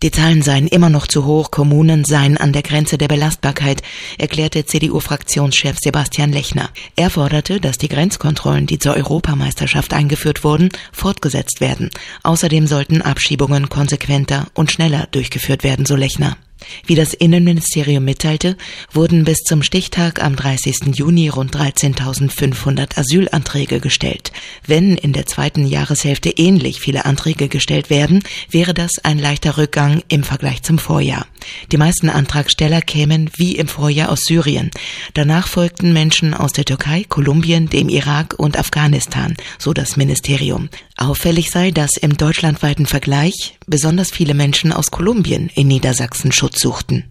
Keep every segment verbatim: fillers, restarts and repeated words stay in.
Die Zahlen seien immer noch zu hoch, Kommunen seien an der Grenze der Belastbarkeit, erklärte C D U-Fraktionschef Sebastian Lechner. Er forderte, dass die Grenzkontrollen, die zur Europameisterschaft eingeführt wurden, fortgesetzt werden. Außerdem sollten Abschiebungen konsequenter und schneller durchgeführt werden, so Lechner. Wie das Innenministerium mitteilte, wurden bis zum Stichtag am dreißigsten Juni rund dreizehntausendfünfhundert Asylanträge gestellt. Wenn in der zweiten Jahreshälfte ähnlich viele Anträge gestellt werden, wäre das ein leichter Rückgang im Vergleich zum Vorjahr. Die meisten Antragsteller kämen wie im Vorjahr aus Syrien. Danach folgten Menschen aus der Türkei, Kolumbien, dem Irak und Afghanistan, so das Ministerium. Auffällig sei, dass im deutschlandweiten Vergleich besonders viele Menschen aus Kolumbien in Niedersachsen Schutz suchten.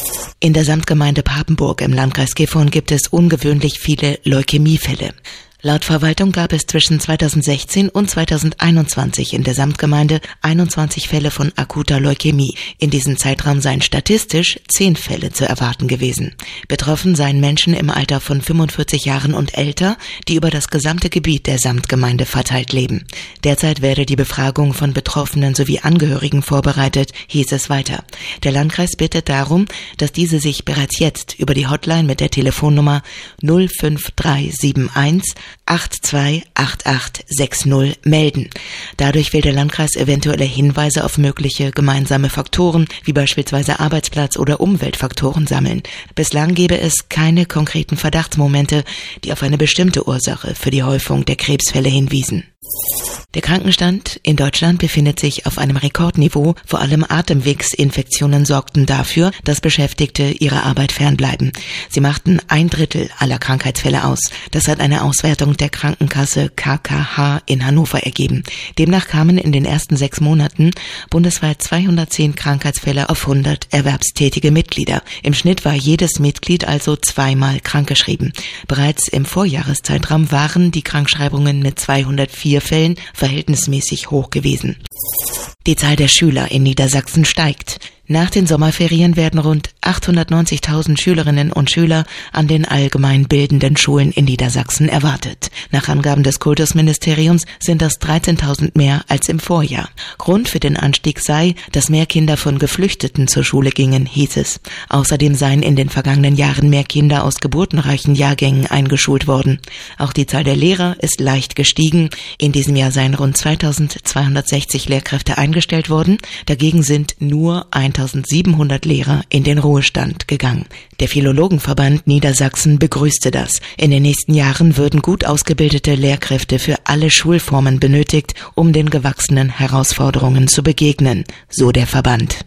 In der Samtgemeinde Papenburg im Landkreis Gifhorn gibt es ungewöhnlich viele Leukämiefälle. Laut Verwaltung gab es zwischen zweitausendsechzehn und zweitausendeinundzwanzig in der Samtgemeinde einundzwanzig Fälle von akuter Leukämie. In diesem Zeitraum seien statistisch zehn Fälle zu erwarten gewesen. Betroffen seien Menschen im Alter von fünfundvierzig Jahren und älter, die über das gesamte Gebiet der Samtgemeinde verteilt leben. Derzeit werde die Befragung von Betroffenen sowie Angehörigen vorbereitet, hieß es weiter. Der Landkreis bittet darum, dass diese sich bereits jetzt über die Hotline mit der Telefonnummer null fünf drei sieben eins acht zwei acht acht sechs null melden. Dadurch will der Landkreis eventuelle Hinweise auf mögliche gemeinsame Faktoren, wie beispielsweise Arbeitsplatz- oder Umweltfaktoren sammeln. Bislang gebe es keine konkreten Verdachtsmomente, die auf eine bestimmte Ursache für die Häufung der Krebsfälle hinwiesen. Der Krankenstand in Deutschland befindet sich auf einem Rekordniveau. Vor allem Atemwegsinfektionen sorgten dafür, dass Beschäftigte ihrer Arbeit fernbleiben. Sie machten ein Drittel aller Krankheitsfälle aus. Das hat eine Auswertung der Krankenkasse K K H in Hannover ergeben. Demnach kamen in den ersten sechs Monaten bundesweit zweihundertzehn Krankheitsfälle auf hundert erwerbstätige Mitglieder. Im Schnitt war jedes Mitglied also zweimal krankgeschrieben. Bereits im Vorjahreszeitraum waren die Krankschreibungen mit zweihundertvier Fällen verhältnismäßig hoch gewesen. Die Zahl der Schüler in Niedersachsen steigt. Nach den Sommerferien werden rund achthundertneunzigtausend Schülerinnen und Schüler an den allgemein bildenden Schulen in Niedersachsen erwartet. Nach Angaben des Kultusministeriums sind das dreizehntausend mehr als im Vorjahr. Grund für den Anstieg sei, dass mehr Kinder von Geflüchteten zur Schule gingen, hieß es. Außerdem seien in den vergangenen Jahren mehr Kinder aus geburtenreichen Jahrgängen eingeschult worden. Auch die Zahl der Lehrer ist leicht gestiegen. In diesem Jahr seien rund zweitausendzweihundertsechzig Lehrkräfte eingestellt worden. Dagegen sind nur eintausendsiebenhundert Lehrer in den Ruhestand gegangen. Der Philologenverband Niedersachsen begrüßte das. In den nächsten Jahren würden gut ausgebildete Lehrkräfte für alle Schulformen benötigt, um den gewachsenen Herausforderungen zu begegnen, so der Verband.